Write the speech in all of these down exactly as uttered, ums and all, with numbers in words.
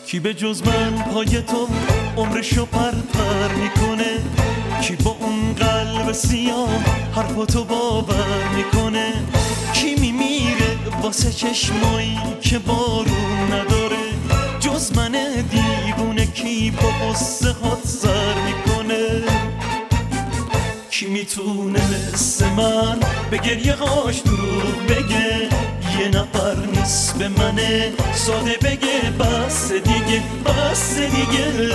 کی به جز من پای تو عمرشو پر پر میکنه؟ کی با اون قلب سیاه حرفاتو باور میکنه؟ کی میمیره واسه چشمایی که بارون نداره جز من دیوونه؟ کی با قصه هات سر میکنه؟ کی میتونه مثل من به گریه هاش دروغ بگه؟ یه نفر نیست به منه ساده بگه بس دیگه بس دیگه.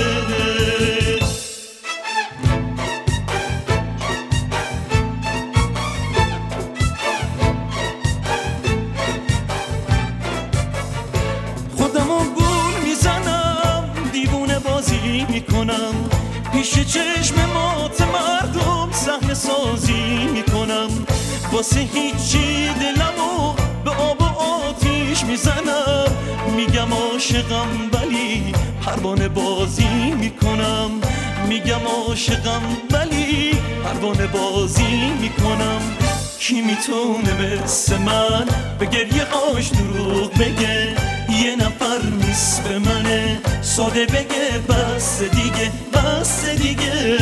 خودمو گول میزنم دیوونه بازی میکنم پیش چشم مات مردم صحنه سازی میکنم واسه هیچی دلمو به آب و آتیش میزنم میگم عاشقم ولی پروانه بازی میکنم میگم عاشقم ولی پروانه بازی میکنم. کی میتونه مثل من به گریه هاش دروغ بگه؟ یه نفر نیست به منه ساده بگه بس دیگه بس دیگه.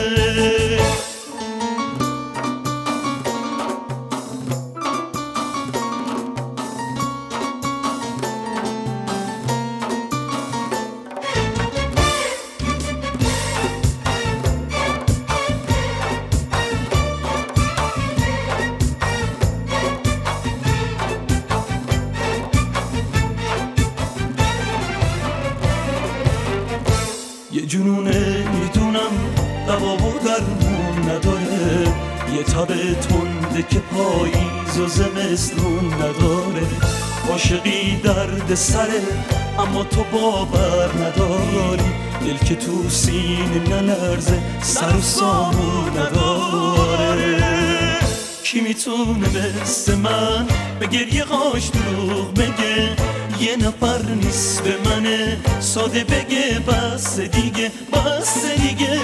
یه جنونه میدونم دوا و درمون نداره یه تب تنده که پاییز و زمستون نداره عاشقی درد سره اما تو باور نداری دل که تو سینه نلرزه سر و سامون نداره. کی میتونه مثل من به گریه هاش دروغ بگه؟ یه نفر نیست به منه ساده بگه بس دیگه بس دیگه.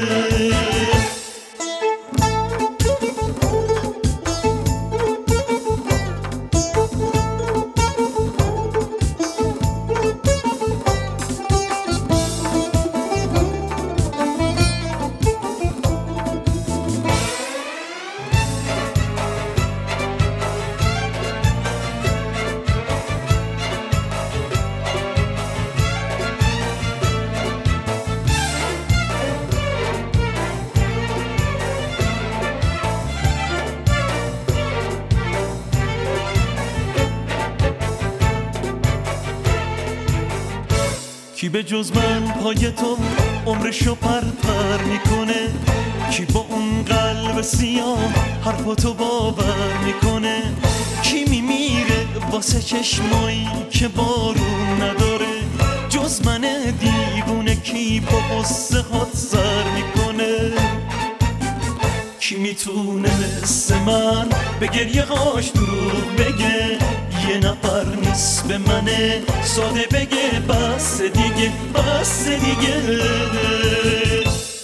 کی به جز من پای تو عمرشو پر پر میکنه؟ کی با اون قلب سیاه حرفاتو باور میکنه؟ کی میمیره واسه چشمایی که بارون نداره جز من دیوونه؟ کی با قصه هات سر میکنه؟ کی میتونه مثل من به گریه هاش دروغ بگه؟ یه نفر نیست به منه ساده بگه بس دیگه بس دیگه.